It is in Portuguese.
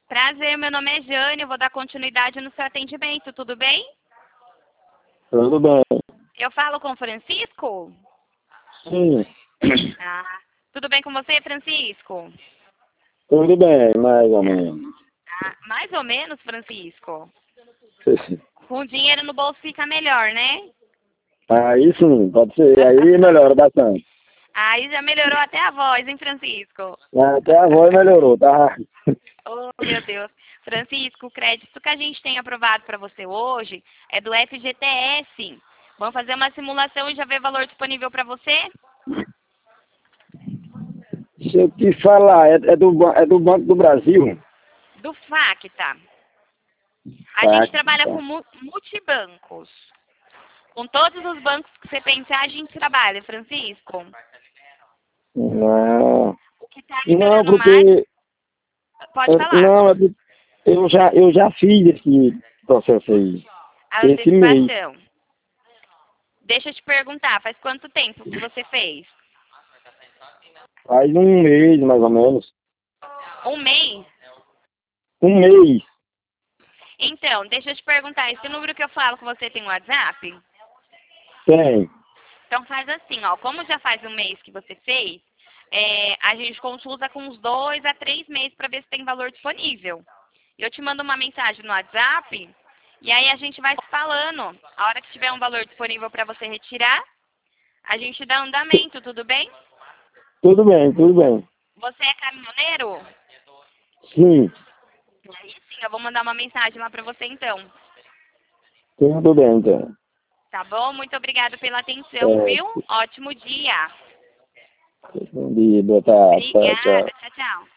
Prazer, meu nome é Jane, eu vou dar continuidade no seu atendimento, tudo bem? Tudo bem. Eu falo com o Francisco? Sim. Ah, tudo bem com você, Francisco? Tudo bem, mais ou menos. Ah, mais ou menos, Francisco. Com dinheiro no bolso fica melhor, né? Aí sim, pode ser. Aí melhora bastante. Aí já melhorou até a voz, hein, Francisco? Até a voz melhorou, tá? Oh, meu Deus. Francisco, o crédito que a gente tem aprovado para você hoje é do FGTS. Vamos fazer uma simulação e já ver o valor disponível para você? Deixa eu te falar, é do Banco do Brasil? Do Facta. A Tá, gente trabalha tá. com multibancos. Com todos os bancos que você pensar, a gente trabalha, Francisco. Não, O que está não, liberando mais, porque... pode falar. Não, eu já fiz esse processo aí. A Esse mês. antecipação. Deixa eu te perguntar, faz quanto tempo que você fez? Faz um mês, mais ou menos. Um mês? Um mês. Então, deixa eu te perguntar, esse número que eu falo com você tem WhatsApp? Tem. Então faz assim, ó, como já faz um mês que você fez, a gente consulta com uns 2 a 3 meses para ver se tem valor disponível. Eu te mando uma mensagem no WhatsApp e aí a gente vai se falando. A hora que tiver um valor disponível para você retirar, a gente dá andamento, tudo bem? Tudo bem, tudo bem. Você é caminhoneiro? Sim, Aí sim, eu vou mandar uma mensagem lá para você então. tudo bem, então. Tá bom? Muito obrigada pela atenção, viu? Ótimo dia. Bom dia, boa tarde, tchau, Obrigada. tchau. Tchau, tchau.